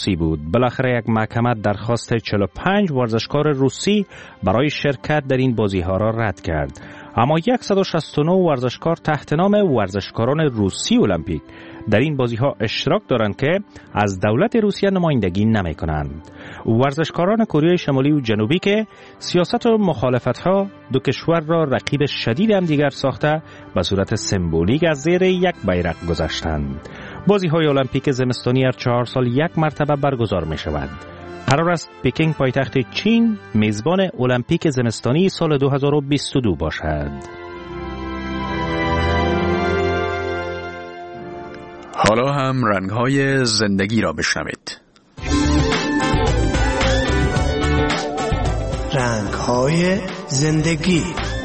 روسی بود. بالاخره یک محکمه درخواست 45 ورزشکار روسی برای شرکت در این بازی‌ها را رد کرد. اما 169 ورزشکار تحت نام ورزشکاران روسی المپیک در این بازی‌ها اشتراک دارند که از دولت روسیه نمایندگی نمی‌کنند. ورزشکاران کره شمالی و جنوبی که سیاست و مخالفت‌ها دو کشور را رقیب شدید همدیگر ساخته به صورت سمبولیک از زیر یک بیرق گذاشتند. بازی‌های المپیک زمستانی هر 4 سال یک مرتبه برگزار می‌شود. قرار است پکینگ پایتخت چین میزبان المپیک زمستانی سال 2022 باشد. حالا هم رنگ‌های زندگی را بشنوید. رنگ‌های زندگی.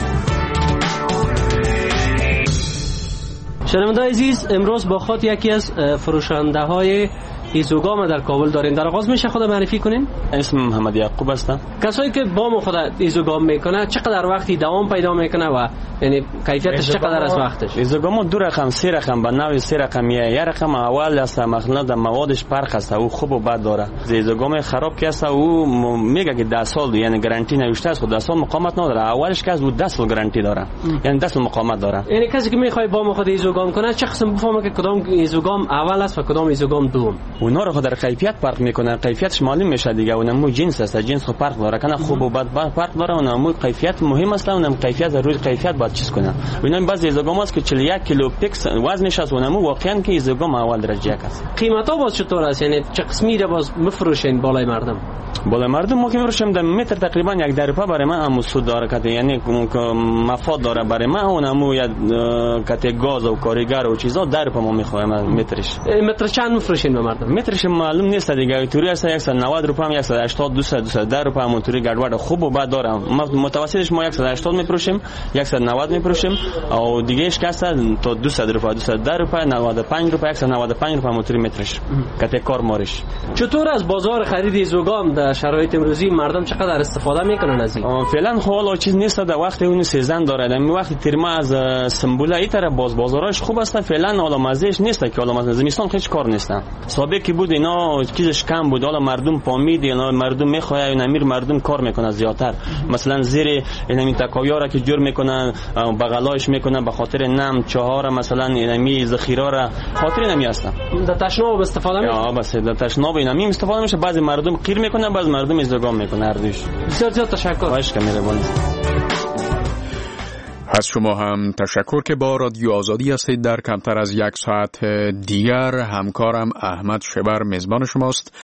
شنونده‌های عزیز، امروز با خود یکی از فروشنده‌های ایزوگام در کابل دارین. در آغاز میشه خود معرفی کنین؟ اسم محمد یعقوب هستم. کسایی که با خود ایزوگام میکنه چقدر وقتی دوام پیدا میکنه و یعنی کیفیتش چقدر از وقتش؟ ایزوگام دو رقم، سه رقم، به نوع سه رقمیه. یک رقم اول است مثلا در موادش فرق است، او خوب و بد داره. ایزوگام خراب که است او میگه که 10 سال یعنی گارانتی نوشته است، خود 10 سال مقاومت نداره. اولش که از او 10 سال گارانتی داره، یعنی 10 سال مقاومت داره. یعنی کسی که میخواد با خود ایزوگام کنه چه قسم بفهمه که کدام ایزوگام اول است و کدام ایزوگام دوم؟ اونا رو خود در کیفیت فرق میکنه، کیفیتش معلوم میشه دیگه. اونم جنس است، جنس خود فرق داره، کنه خوب و بد فرق داره. اونم کیفیت مهم است، اونم کیفیت ضروری کیفیت باید چیز کنه. اینا بعضی ایزوگام است که 41 کیلو پیکس وزنش است، اونم واقعا که ایزوگام اول درجه است. قیمتا باز چطور است؟ یعنی چه قسمی رو باز میفروشین بالای مردم؟ بالای مردم ما که میفروشیم در متر تقریبا 1 روپیه برای من هم سود داره، که یعنی مفاد داره برای من. اونم یا کته گاز و کارگر و چیزا 10 روپیه ما میخوایم مترش. متر چند میفروشین به مردم؟ مترش معلوم نیست دیگه، توری است 190 روپیه، 180، 210 روپیه همونطوری گډوډ خوب و بد داره. متوسطش ما 180 میفروشیم، 190 میفروشیم او دیگه اش کاسه تا 200 روپیه، 210 روپیه، 95 روپیه، 195 روپیه همونطوری مترش کته کار مارش. چطور از بازار خرید ایزوگام در شرایط امروزی مردم چقدر استفاده میکنن از این؟ فعلا حالا چیز نیست، در وقت اون سیزن داره. در وقت ترما از سمبولا این طرف بازارش خوب است. فعلا حالا مزهش نیست که حالا مثلا زمستان هیچ کار نیست. سابق کی بود اینا چیزش کم بود، حالا مردم پامید، اینا مردم میخواد اینا امیر مردم کار میکنه زیاتر. مثلا زیر این تکاویارا که جور میکنن بغلاش میکنن به خاطر نم چهار مثلا اینمی ذخیره را خاطر نمی هستن. در تشناب استفاده میشه. یا بس در تشناب اینمی استفاده میشه. بعضی مردم قیر میکنه، بعضی مردم ایزوگام میکنه. هر دوش. بسیار تشکر. خواهش می‌کنم. از شما هم تشکر که با رادیو آزادی هستید. در کمتر از 1 ساعت دیگر همکارم احمد شبر میزبان شماست